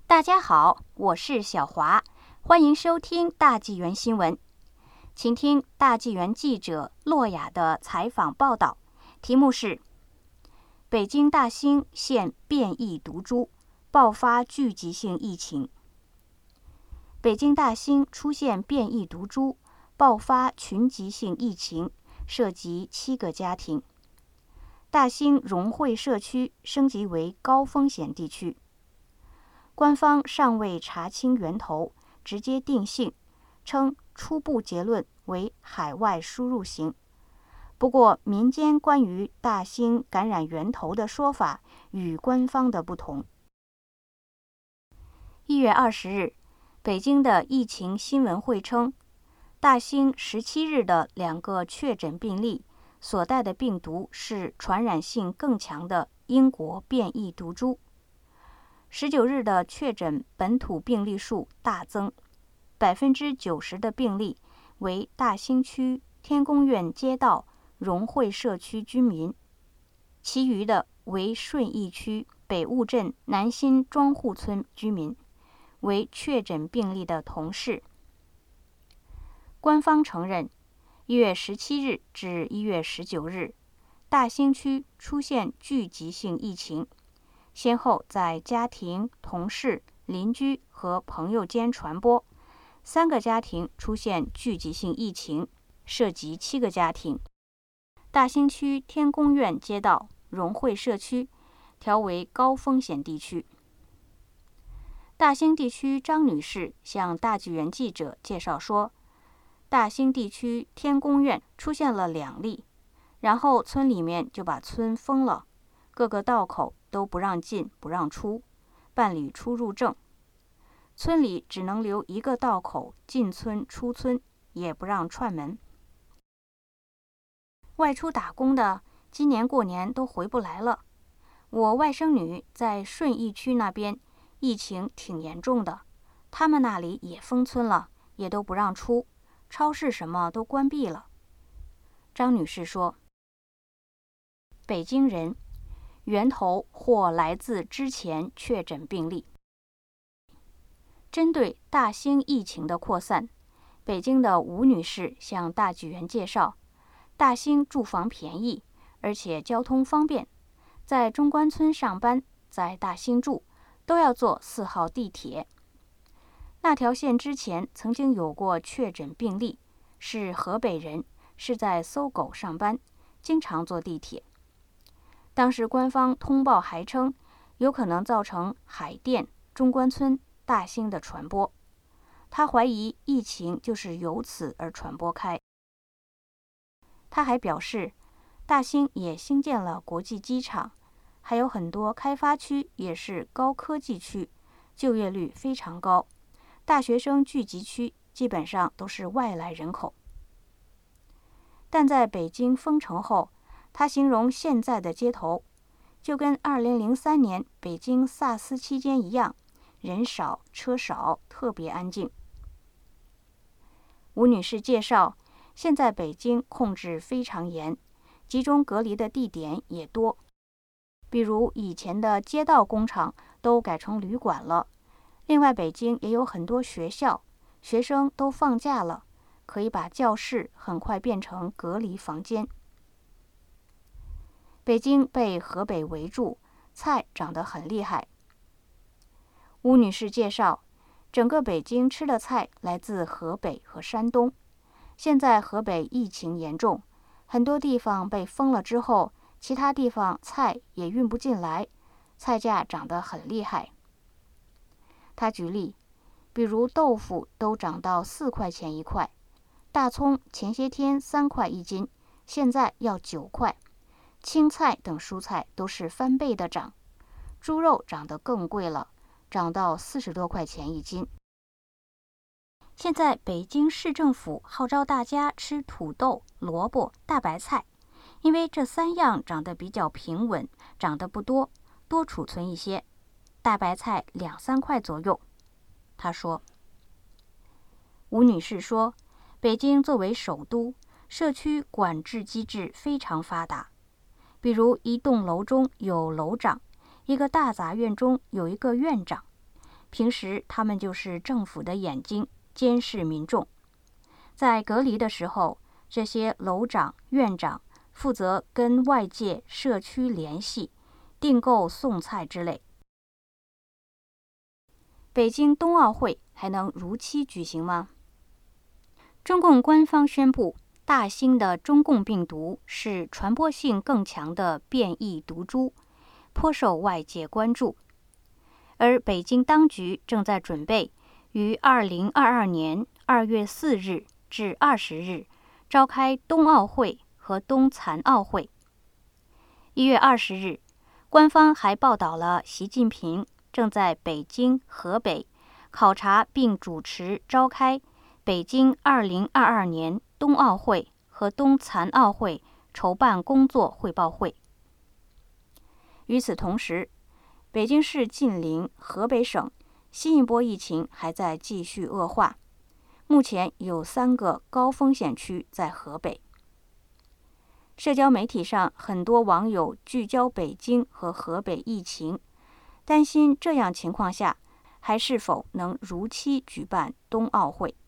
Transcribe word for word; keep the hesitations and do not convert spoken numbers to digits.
大家好，我是小华，欢迎收听大纪元新闻。请听大纪元记者洛雅的采访报道，题目是北京大兴现变异毒株，爆发聚集性疫情。北京大兴出现变异毒株，爆发群集性疫情，涉及七个家庭。大兴融汇社区升级为高风险地区。官方尚未查清源头，直接定性，称初步结论为海外输入型。不过，民间关于大兴感染源头的说法与官方的不同。一月二十日，北京的疫情新闻会称，大兴十七日的两个确诊病例所带的病毒是传染性更强的英国变异毒株。十九日的确诊本土病例数大增，百分之九十的病例为大兴区天宫苑街道融汇社区居民，其余的为顺义区北坞镇南新庄户村居民，为确诊病例的同事。官方承认，一月十七日至一月十九日，大兴区出现聚集性疫情。先后在家庭、同事、邻居和朋友间传播，三个家庭出现聚集性疫情，涉及七个家庭。大兴区天宫苑街道融汇社区调为高风险地区。大兴地区张女士向大纪元记者介绍说，大兴地区天宫苑出现了两例，然后村里面就把村封了，各个道口都不让进不让出，办理出入证。村里只能留一个道口进村出村，也不让串门。外出打工的今年过年都回不来了。我外甥女在顺义区那边疫情挺严重的，他们那里也封村了，也都不让出，超市什么都关闭了。张女士说，北京人源头或来自之前确诊病例。针对大兴疫情的扩散，北京的吴女士向大纪元介绍，大兴住房便宜，而且交通方便，在中关村上班，在大兴住，都要坐四号地铁。那条线之前曾经有过确诊病例，是河北人，是在搜狗上班，经常坐地铁。当时官方通报还称，有可能造成海淀、中关村、大兴的传播。他怀疑疫情就是由此而传播开。他还表示，大兴也新建了国际机场，还有很多开发区也是高科技区，就业率非常高，大学生聚集区基本上都是外来人口。但在北京封城后，他形容现在的街头就跟二零零三年北京萨斯期间一样，人少车少，特别安静。吴女士介绍，现在北京控制非常严，集中隔离的地点也多，比如以前的街道工厂都改成旅馆了。另外，北京也有很多学校，学生都放假了，可以把教室很快变成隔离房间。北京被河北围住，菜涨得很厉害。吴女士介绍，整个北京吃的菜来自河北和山东。现在河北疫情严重，很多地方被封了之后，其他地方菜也运不进来，菜价涨得很厉害。她举例，比如豆腐都涨到四块钱一块，大葱前些天三块一斤，现在要九块。青菜等蔬菜都是翻倍的涨，猪肉涨得更贵了，涨到四十多块钱一斤。现在北京市政府号召大家吃土豆、萝卜、大白菜，因为这三样长得比较平稳，长得不多，多储存一些。大白菜两三块左右。他说，吴女士说，北京作为首都，社区管制机制非常发达。比如一栋楼中有楼长，一个大杂院中有一个院长， 平时他们就是政府的眼睛，监视民众。在隔离的时候，这些楼长、院长负责跟外界社区联系，订购送菜之类。北京冬奥会还能如期举行吗？中共官方宣布，大兴的中共病毒是传播性更强的变异毒株，颇受外界关注。而北京当局正在准备于二零二二年二月四日至二十日召开冬奥会和冬残奥会。一月二十日，官方还报道了习近平正在北京、河北考察并主持召开北京二零二二年冬奥会和冬残奥会筹办工作汇报会。与此同时，北京市近邻河北省，新一波疫情还在继续恶化。目前有三个高风险区在河北。社交媒体上，很多网友聚焦北京和河北疫情，担心这样情况下，还是否能如期举办冬奥会。